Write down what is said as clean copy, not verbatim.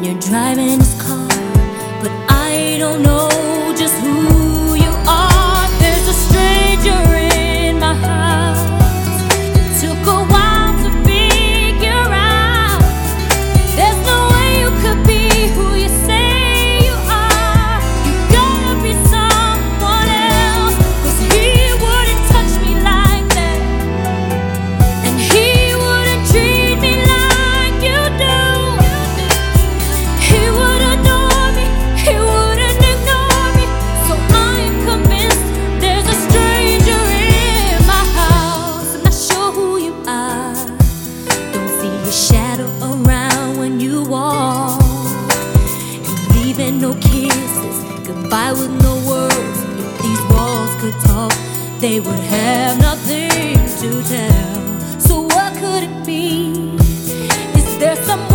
you're driving this car, but I don't know just who you are. There's a stranger in my house. It took a while to figure out. There's no way you could be who you say you are. You gotta be someone else, 'cause he wouldn't touch me like that, and he wouldn't treat me like you do. He would adore me, he wouldn't ignore me. So I am convinced there's a stranger in my house. I'm not sure who you are, don't see your shadow around when you walk. And leaving no kisses, goodbye with no words. If these walls could talk, they would have nothing to tell. So what could it be? Is there some